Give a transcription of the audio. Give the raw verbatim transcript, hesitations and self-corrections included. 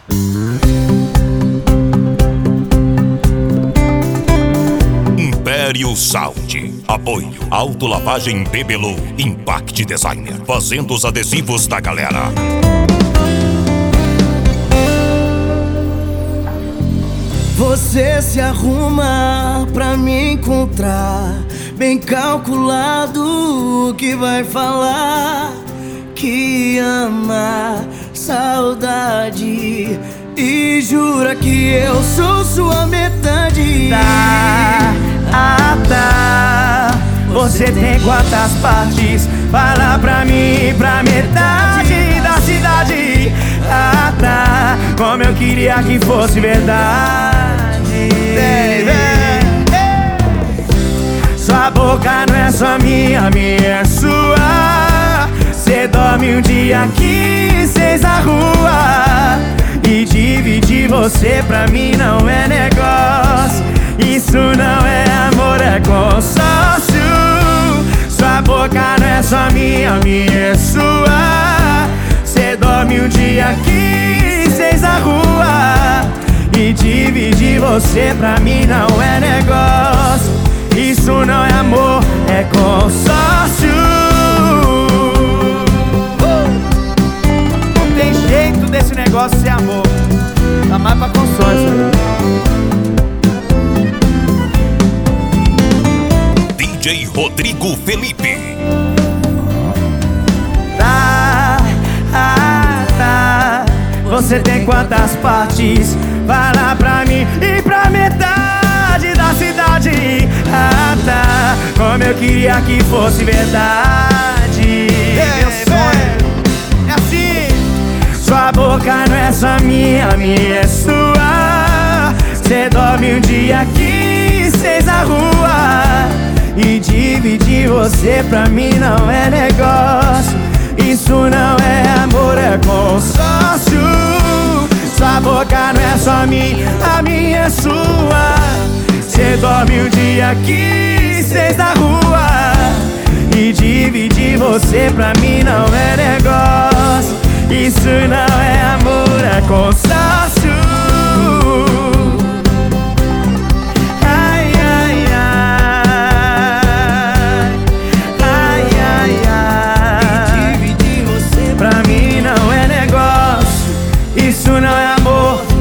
Império Sound. Apoio Autolavagem Bebelu, Impact Designer, fazendo os adesivos da galera. Você se arruma pra me encontrar, bem calculado o que vai falar. Que ama saudade e jura que eu sou sua metade. Tá, ah tá. Você tem quantas partes? Fala pra mim, pra metade da cidade. Ah tá, como eu queria que fosse verdade. Vem, vem. Sua boca não é só minha, minha é sua. Cê dorme um dia aqui, seis na rua. E dividir você pra mim não é negócio. Isso não é amor, é consórcio. Sua boca não é só minha, minha é sua. Cê dorme um dia aqui, seis na rua. E dividir você pra mim não é negócio. Isso não é amor, é consórcio. Não tem jeito desse negócio ser amor. Tá mais pra consórcio. D J Rodrigo Felipe. Tá, ah, tá. Você tem quantas partes? Fala pra mim e pra metade da cidade. Ah tá, como eu queria que fosse verdade. Meu sonho é assim. Sua boca não é só minha, minha é sua. Cê dorme um dia aqui, seis na rua. E dividir você pra mim não é negócio. Isso não é amor, é consórcio. Sua boca não é só minha, a minha é sua. Cê dorme um dia aqui, seis na rua. E dividir você pra mim não é negócio. Isso não é amor, é consórcio. Ai, ai, ai. Ai, ai, ai. Dividir você Pra mim não é negócio. Isso não é amor.